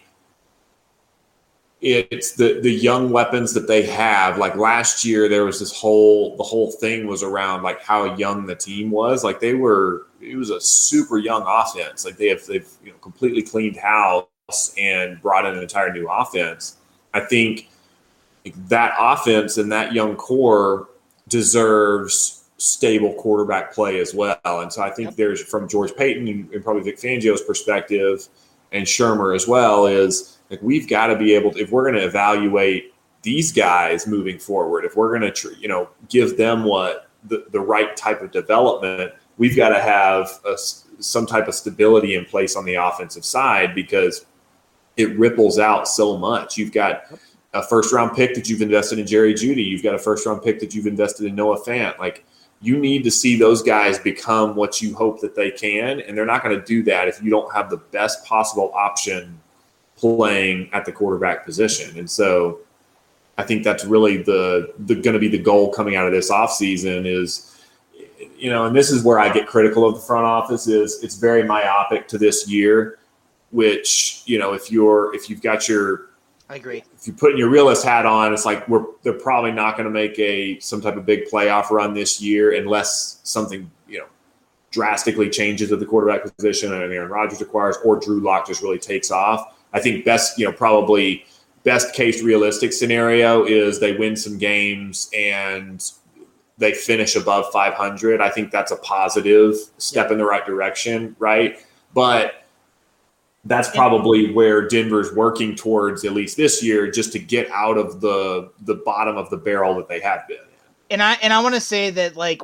it's the, the young weapons that they have. Like last year, there was this whole, the whole thing was around like how young the team was. Like they were, it was a super young offense. Like they have, they've you know, completely cleaned house and brought in an entire new offense. I think that offense and that young core deserves stable quarterback play as well. And so I think yep. there's, from George Paton and, and probably Vic Fangio's perspective, and Shermer as well, is like, we've got to be able to, if we're going to evaluate these guys moving forward, if we're going to, you know, give them what the, the right type of development, we've got to have a, some type of stability in place on the offensive side, because it ripples out so much. You've got a first round pick that you've invested in Jerry Jeudy. You've got a first round pick that you've invested in Noah Fant. Like, you need to see those guys become what you hope that they can. And they're not going to do that if you don't have the best possible option playing at the quarterback position. And so I think that's really the, the going to be the goal coming out of this offseason is, you know, and this is where I get critical of the front office, is it's very myopic to this year, which, you know, if you're, if you've got your, I agree. If you're putting your realist hat on, it's like we're they're probably not going to make a some type of big playoff run this year unless something, you know, drastically changes at the quarterback position and Aaron Rodgers acquires, or Drew Lock just really takes off. I think best, you know, probably best case realistic scenario is they win some games and they finish above five hundred. I think that's a positive step in the right direction, right? But that's probably where Denver's working towards, at least this year, just to get out of the the bottom of the barrel that they have been in. And I and I want to say that, like,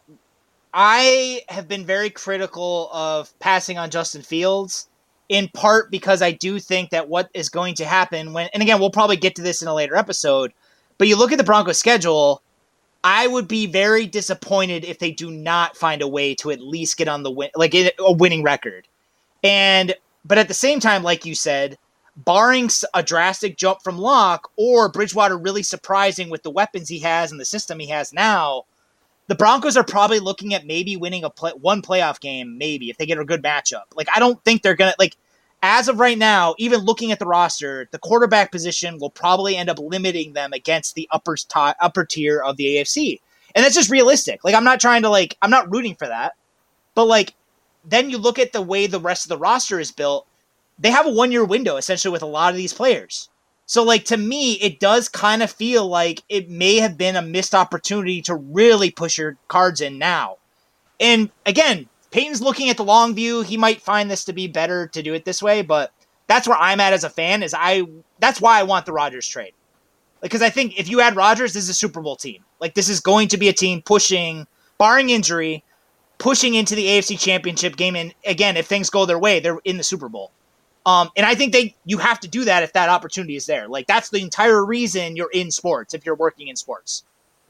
I have been very critical of passing on Justin Fields, in part because I do think that what is going to happen when, and again, we'll probably get to this in a later episode, but you look at the Broncos schedule, I would be very disappointed if they do not find a way to at least get on the win, like a winning record. And But at the same time, like you said, barring a drastic jump from Locke or Bridgewater really surprising with the weapons he has and the system he has now, the Broncos are probably looking at maybe winning a play, one playoff game, maybe, if they get a good matchup. Like, I don't think they're going to, like, as of right now, even looking at the roster, the quarterback position will probably end up limiting them against the upper t- upper tier of the A F C. And that's just realistic. Like, I'm not trying to, like, I'm not rooting for that. But, like, then you look at the way the rest of the roster is built, they have a one-year window, essentially, with a lot of these players. So, like, to me, it does kind of feel like it may have been a missed opportunity to really push your cards in now. And, again, Peyton's looking at the long view. He might find this to be better to do it this way, but that's where I'm at as a fan. Is I that's why I want the Rodgers trade, because I think if you add Rodgers, this is a Super Bowl team. Like, this is going to be a team pushing, barring injury, pushing into the A F C Championship game. And again, if things go their way, they're in the Super Bowl. Um, and I think they you have to do that if that opportunity is there. Like, that's the entire reason you're in sports, if you're working in sports.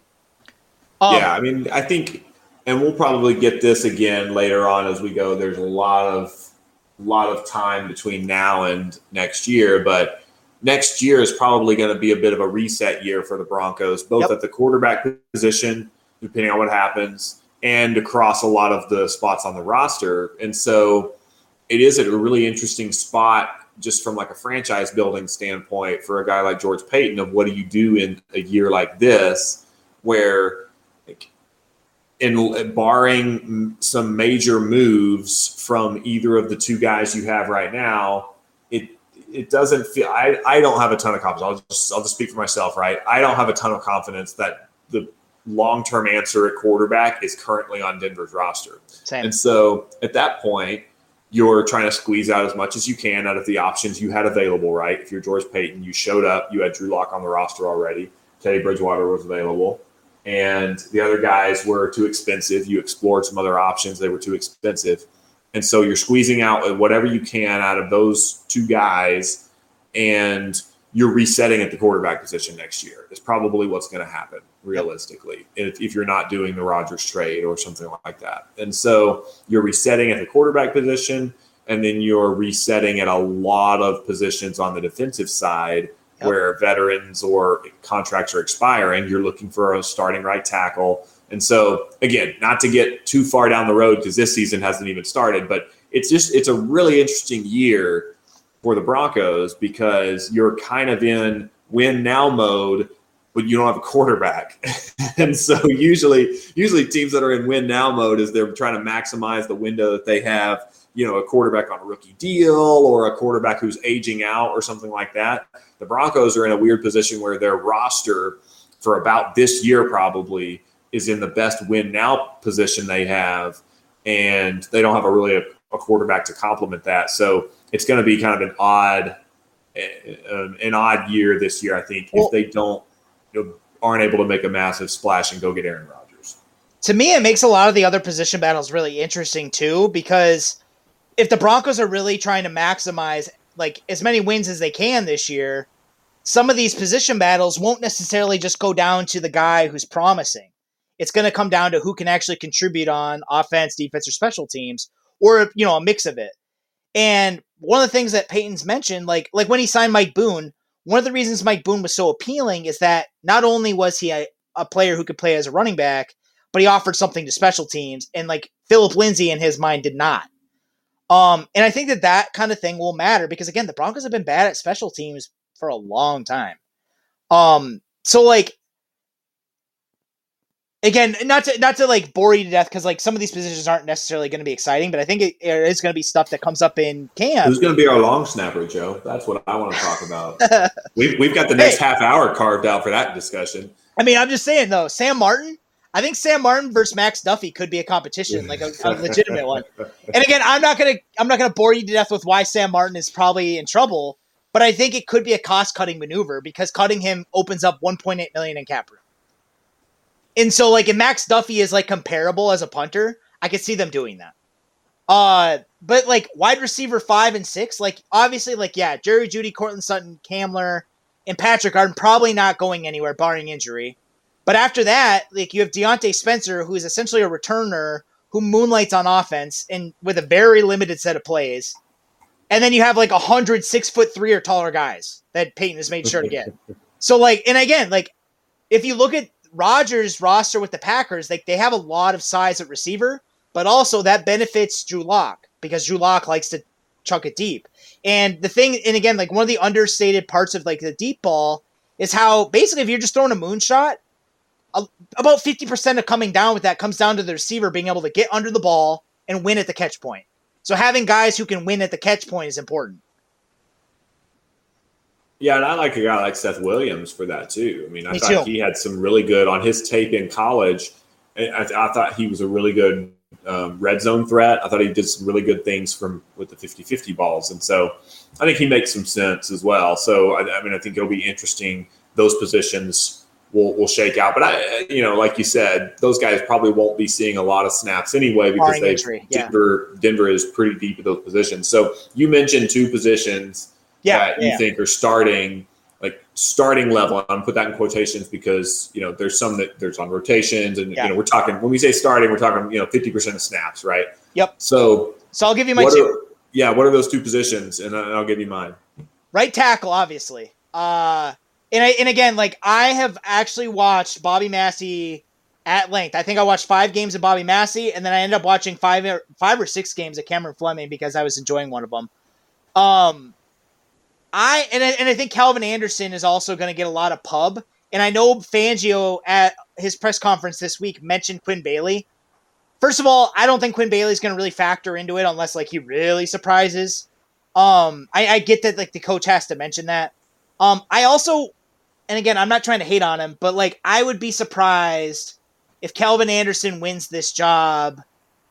Um, yeah, I mean, I think. And we'll probably get this again later on as we go. There's a lot of lot of time between now and next year, but next year is probably going to be a bit of a reset year for the Broncos, both yep. at the quarterback position, depending on what happens, and across a lot of the spots on the roster. And so it is a really interesting spot just from like a franchise building standpoint for a guy like George Paton of what do you do in a year like this where like, in barring some major moves from either of the two guys you have right now, it it doesn't feel. I, I don't have a ton of confidence. I'll just I'll just speak for myself, right? I don't have a ton of confidence that the long term answer at quarterback is currently on Denver's roster. Same. And so at that point, you're trying to squeeze out as much as you can out of the options you had available, right? If you're George Paton, you showed up, you had Drew Lock on the roster already. Teddy Bridgewater was available. And the other guys were too expensive. You explored some other options. They were too expensive. And so you're squeezing out whatever you can out of those two guys, and you're resetting at the quarterback position next year. It's probably what's going to happen, realistically, if, if you're not doing the Rodgers trade or something like that. And so you're resetting at the quarterback position, and then you're resetting at a lot of positions on the defensive side, yep. where veterans or contracts are expiring. You're looking for a starting right tackle. And so, again, not to get too far down the road because this season hasn't even started, but it's just it's a really interesting year for the Broncos because you're kind of in win now mode, but you don't have a quarterback. And so usually usually teams that are in win now mode is they're trying to maximize the window that they have, you know, a quarterback on a rookie deal or a quarterback who's aging out or something like that. The Broncos are in a weird position where their roster for about this year probably is in the best win now position they have, and they don't have a really a, a quarterback to complement that. So it's going to be kind of an odd, uh, an odd year this year, I think, well, if they don't, you know, aren't able to make a massive splash and go get Aaron Rodgers. To me, it makes a lot of the other position battles really interesting too, because if the Broncos are really trying to maximize like as many wins as they can this year, some of these position battles won't necessarily just go down to the guy who's promising. It's going to come down to who can actually contribute on offense, defense, or special teams, or, you know, a mix of it. And one of the things that Peyton's mentioned, like like when he signed Mike Boone, one of the reasons Mike Boone was so appealing is that not only was he a, a player who could play as a running back, but he offered something to special teams, and like Philip Lindsay in his mind did not. Um, and I think that that kind of thing will matter because, again, the Broncos have been bad at special teams for a long time. Um, so like, Again, not to not to like bore you to death because like some of these positions aren't necessarily going to be exciting, but I think it, it is going to be stuff that comes up in camp. Who's going to be our long snapper, Joe? That's what I want to talk about. we've we've got the next hey, half hour carved out for that discussion. I mean, I'm just saying though, Sam Martin. I think Sam Martin versus Max Duffy could be a competition, like a, a legitimate one. And again, I'm not gonna I'm not gonna bore you to death with why Sam Martin is probably in trouble, but I think it could be a cost cutting maneuver because cutting him opens up one point eight million dollars in cap room. And so, like, if Max Duffy is, like, comparable as a punter, I could see them doing that. Uh, but, like, wide receiver five and six, like, obviously, like, yeah, Jerry Jeudy, Cortland Sutton, Kamler, and Patrick are probably not going anywhere, barring injury. But after that, like, you have Deontay Spencer, who is essentially a returner who moonlights on offense and with a very limited set of plays. And then you have, like, a hundred six foot three or taller guys that Peyton has made sure to get. So, like, and again, like, if you look at Rodgers' roster with the Packers, like they have a lot of size at receiver, but also that benefits Drew Lock because Drew Lock likes to chuck it deep. And the thing, and again, like one of the understated parts of like the deep ball is how basically if you're just throwing a moonshot, about fifty percent of coming down with that comes down to the receiver being able to get under the ball and win at the catch point. So having guys who can win at the catch point is important. Yeah, and I like a guy like Seth Williams for that too. I mean, I Me thought too. he had some really good on his tape in college. I, I thought he was a really good um, red zone threat. I thought he did some really good things from with the fifty-fifty balls, and so I think he makes some sense as well. So I, I mean, I think it'll be interesting. Those positions will will shake out, but I, you know, like you said, those guys probably won't be seeing a lot of snaps anyway because Barring they injury, yeah. Denver Denver is pretty deep at those positions. So you mentioned two positions. Yeah, that you yeah. think are starting, like starting level. I'm put that in quotations because, you know, there's some that there's on rotations and, Yeah. you know, we're talking, when we say starting, we're talking, you know, fifty percent of snaps, right? Yep. So, So I'll give you my what two. are, yeah, what are those two positions? And I'll give you mine. Right tackle, obviously. Uh, and I, and again, like I have actually watched Bobby Massey at length. I think I watched five games of Bobby Massey, and then I ended up watching five or five or six games of Cameron Fleming because I was enjoying one of them. Um, I and I, and I think Calvin Anderson is also going to get a lot of pub. And I know Fangio at his press conference this week mentioned Quinn Bailey. First of all, I don't think Quinn Bailey is going to really factor into it unless like he really surprises. Um, I, I get that like the coach has to mention that. Um, I also, and again, I'm not trying to hate on him, but like I would be surprised if Calvin Anderson wins this job.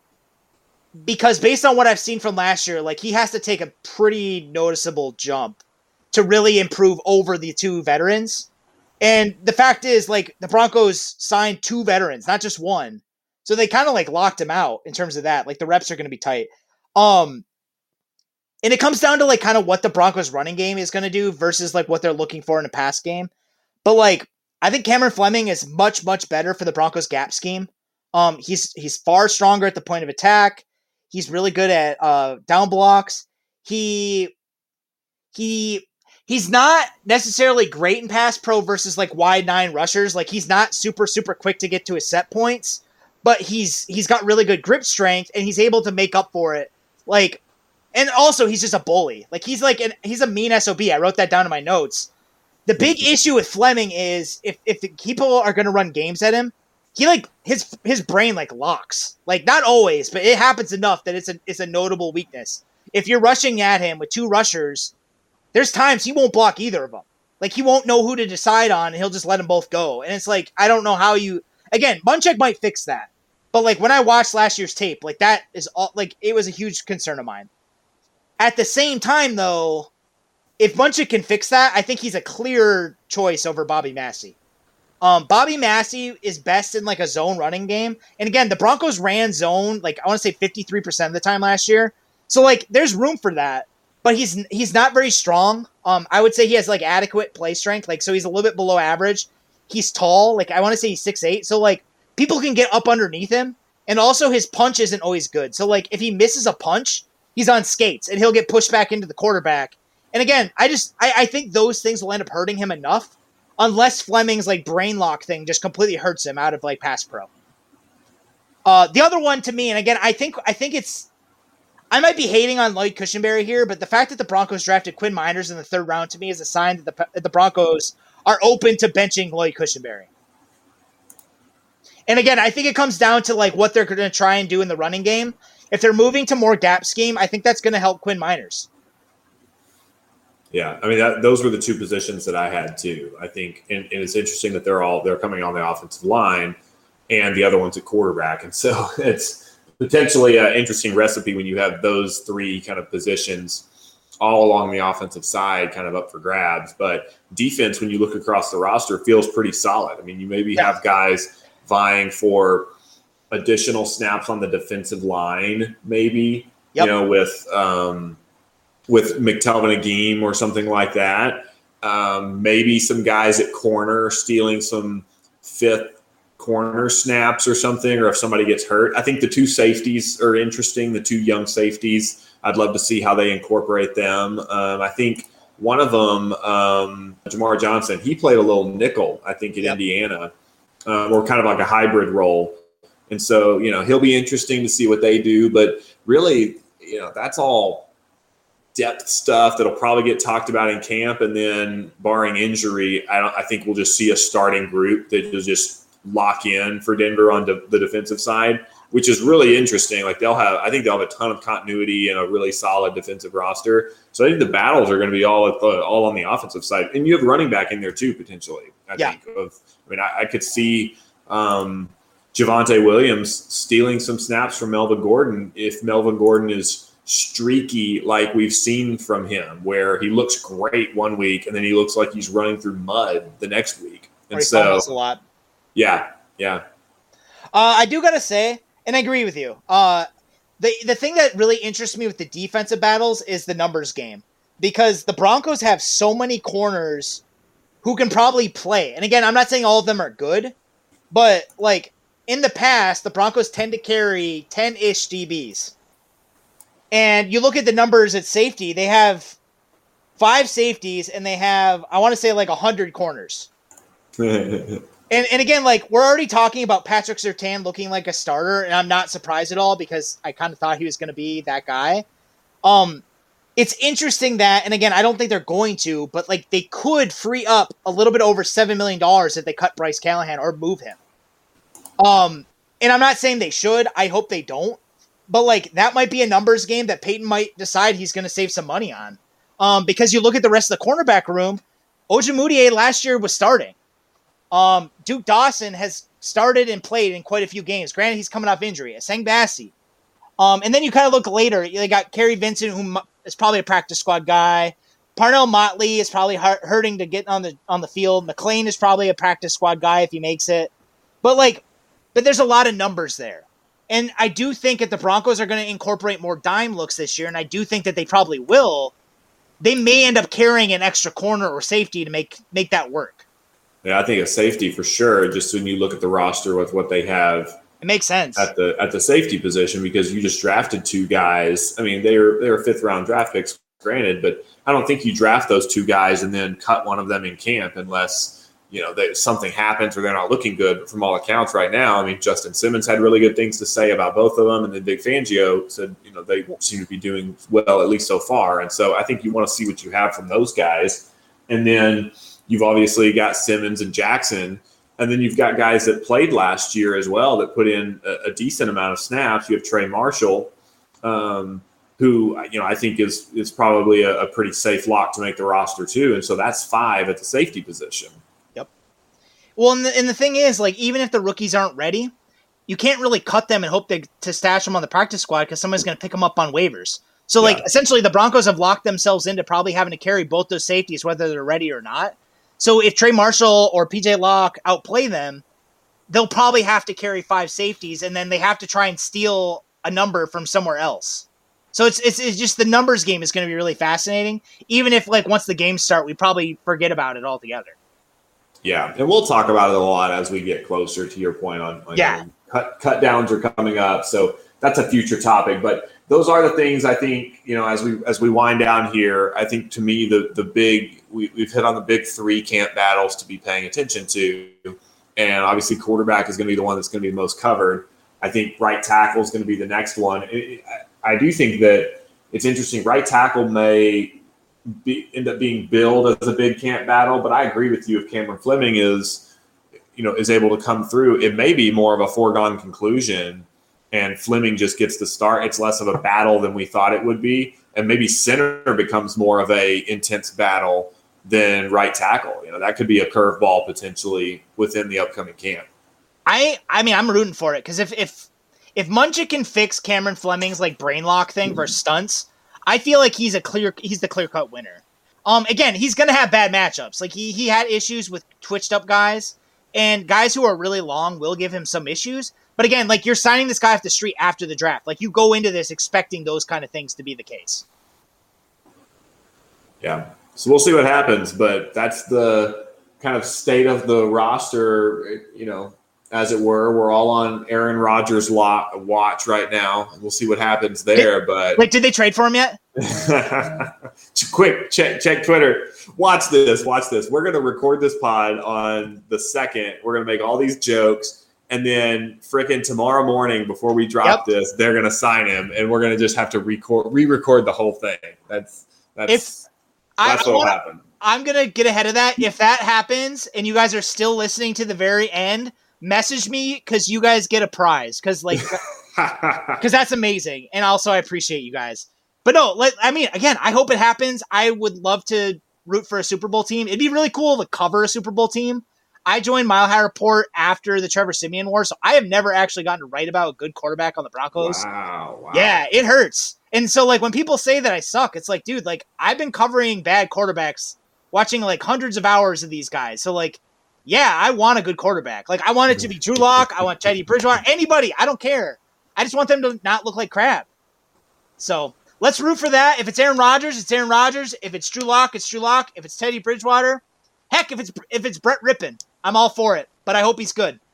Because based on what I've seen from last year, like he has to take a pretty noticeable jump to really improve over the two veterans. And the fact is, like, the Broncos signed two veterans, not just one. So they kind of like locked him out in terms of that. Like the reps are going to be tight. Um, and it comes down to like kind of what the Broncos running game is going to do versus like what they're looking for in a pass game. But like, I think Cameron Fleming is much, much better for the Broncos gap scheme. Um, he's, he's far stronger at the point of attack. He's really good at uh, down blocks. He, he, he's not necessarily great in pass pro versus like wide nine rushers. Like he's not super, super quick to get to his set points, but he's, he's got really good grip strength and he's able to make up for it. Like, and also he's just a bully. Like he's like, an, he's a mean S O B. I wrote that down in my notes. The big issue with Fleming is if, if the people are going to run games at him, he like his his brain like locks. Like not always, but it happens enough that it's a it's a notable weakness. If you're rushing at him with two rushers, there's times he won't block either of them. Like he won't know who to decide on, and he'll just let them both go. And it's like I don't know how you. Again, Munchak might fix that, but like when I watched last year's tape, like that is all. Like it was a huge concern of mine. At the same time, though, if Munchak can fix that, I think he's a clear choice over Bobby Massey. Um, Bobby Massey is best in like a zone running game. And again, the Broncos ran zone, like I want to say fifty-three percent of the time last year. So like there's room for that, but he's, he's not very strong. Um, I would say he has like adequate play strength. Like, so he's a little bit below average. He's tall. Like I want to say he's six eight. So like people can get up underneath him. And also his punch isn't always good. So like if he misses a punch, he's on skates and he'll get pushed back into the quarterback. And again, I just, I, I think those things will end up hurting him enough. Unless Fleming's like brain lock thing just completely hurts him out of like pass pro. Uh, the other one to me, and again, I think I think it's, I might be hating on Lloyd Cushenberry here, but the fact that the Broncos drafted Quinn Miners in the third round to me is a sign that the, that the Broncos are open to benching Lloyd Cushenberry. And again, I think it comes down to like what they're going to try and do in the running game. If they're moving to more gap scheme, I think that's going to help Quinn Miners. Yeah, I mean, that, those were the two positions that I had too. I think, and, and it's interesting that they're all they're coming on the offensive line, and the other one's at quarterback, and so it's potentially an interesting recipe when you have those three kind of positions all along the offensive side, kind of up for grabs. But defense, when you look across the roster, feels pretty solid. I mean, you maybe Yeah. have guys vying for additional snaps on the defensive line, maybe Yep. you know, with. Um, with McTelvin Agim or something like that. Um, maybe some guys at corner stealing some fifth corner snaps or something, or if somebody gets hurt. I think the two safeties are interesting, the two young safeties. I'd love to see how they incorporate them. Um, I think one of them, um, Jamar Johnson, he played a little nickel, I think, in Yep. Indiana, um, or kind of like a hybrid role. And so, you know, he'll be interesting to see what they do. But really, you know, that's all – depth stuff that'll probably get talked about in camp, and then barring injury, I don't. I think we'll just see a starting group that will just lock in for Denver on de- the defensive side, which is really interesting. Like they'll have, I think they'll have a ton of continuity and a really solid defensive roster. So I think the battles are going to be all at the, all on the offensive side, and you have running back in there too potentially. I yeah. think of. I mean, I, I could see um, Javonte Williams stealing some snaps from Melvin Gordon if Melvin Gordon is streaky like we've seen from him, where he looks great one week and then he looks like he's running through mud the next week. And so a lot. Yeah, yeah. Uh, I do gotta say, and I agree with you. Uh, the the thing that really interests me with the defensive battles is the numbers game, because the Broncos have so many corners who can probably play. And again, I'm not saying all of them are good, but like in the past, the Broncos tend to carry ten-ish D Bs. And you look at the numbers at safety, they have five safeties and they have, I want to say like one hundred corners. And and again, like, we're already talking about Patrick Surtain looking like a starter, and I'm not surprised at all because I kind of thought he was going to be that guy. Um, it's interesting that, and again, I don't think they're going to, but, like, they could free up a little bit over seven million dollars if they cut Bryce Callahan or move him. Um, and I'm not saying they should. I hope they don't. But, like, that might be a numbers game that Peyton might decide he's going to save some money on. Um, because you look at the rest of the cornerback room, Ojemudia last year was starting. Um, Duke Dawson has started and played in quite a few games. Granted, he's coming off injury. Asang Bassi. Um, and then you kind of look later. They got Kerry Vincent, who is probably a practice squad guy. Parnell Motley is probably hurting to get on the on the field. McLean is probably a practice squad guy if he makes it. But like, but there's a lot of numbers there. And I do think that the Broncos are going to incorporate more dime looks this year, and I do think that they probably will. They may end up carrying an extra corner or safety to make make that work. Yeah, I think a safety for sure. Just when you look at the roster with what they have, it makes sense at the at the safety position, because you just drafted two guys. I mean, they were they were fifth round draft picks, granted, but I don't think you draft those two guys and then cut one of them in camp unless you know that something happens or they're not looking good. But from all accounts, right now, I mean, Justin Simmons had really good things to say about both of them, and then Vic Fangio said you know they seem to be doing well, at least so far. And so I think you want to see what you have from those guys, and then you've obviously got Simmons and Jackson, and then you've got guys that played last year as well that put in a, a decent amount of snaps. You have Trey Marshall, um, who you know I think is is probably a, a pretty safe lock to make the roster too, and so that's five at the safety position. Yep. Well, and the, and the thing is, like, even if the rookies aren't ready, you can't really cut them and hope they, to stash them on the practice squad because somebody's going to pick them up on waivers. So, like, yeah. essentially the Broncos have locked themselves into probably having to carry both those safeties, whether they're ready or not. So if Trey Marshall or P J Locke outplay them, they'll probably have to carry five safeties, and then they have to try and steal a number from somewhere else. So it's it's, it's just the numbers game is going to be really fascinating, even if, like, once the games start, we probably forget about it altogether. Yeah, and we'll talk about it a lot as we get closer to your point on, on yeah. you know, cut, cut downs are coming up, so that's a future topic. But those are the things I think, you know, as we as we wind down here, I think to me the the big we, we've hit on the big three camp battles to be paying attention to, and obviously quarterback is going to be the one that's going to be the most covered. I think right tackle is going to be the next one. It, I, I do think that it's interesting. Right tackle may be, end up being billed as a big camp battle, but I agree with you. If Cameron Fleming is, you know, is able to come through, it may be more of a foregone conclusion. And Fleming just gets the start. It's less of a battle than we thought it would be. And maybe center becomes more of a intense battle than right tackle. You know, that could be a curveball potentially within the upcoming camp. I I mean, I'm rooting for it because if if if Munchak can fix Cameron Fleming's like brain lock thing versus stunts, I feel like he's a clear he's the clear cut winner. Um, again, he's gonna have bad matchups. Like he he had issues with twitched up guys, and guys who are really long will give him some issues. But again, like, you're signing this guy off the street after the draft. Like, you go into this expecting those kind of things to be the case. Yeah. So we'll see what happens, but that's the kind of state of the roster, you know, as it were. We're all on Aaron Rodgers' lot, watch right now. We'll see what happens there. Did, but wait, did they trade for him yet? Quick, check check Twitter. Watch this. Watch this. We're going to record this pod on the second. We're going to make all these jokes. and then frickin' tomorrow morning before we drop Yep. this, they're gonna sign him, and we're gonna just have to record, re-record the whole thing. That's that's If that's I, I what will wanna, happen. I'm gonna get ahead of that. If that happens and you guys are still listening to the very end, message me because you guys get a prize. Because like, because that's amazing, and also I appreciate you guys. But no, let, I mean, again, I hope it happens. I would love to root for a Super Bowl team. It'd be really cool to cover a Super Bowl team. I joined Mile High Report after the Trevor Siemian war, so I have never actually gotten to write about a good quarterback on the Broncos. Wow, wow. Yeah, it hurts. And so, like, when people say that I suck, it's like, dude, like, I've been covering bad quarterbacks, watching, like, hundreds of hours of these guys. So, like, yeah, I want a good quarterback. Like, I want it to be Drew Lock. I want Teddy Bridgewater. Anybody. I don't care. I just want them to not look like crap. So, let's root for that. If it's Aaron Rodgers, it's Aaron Rodgers. If it's Drew Lock, it's Drew Lock. If it's Teddy Bridgewater, heck, if it's if it's Brett Rippon, I'm all for it. But I hope he's good.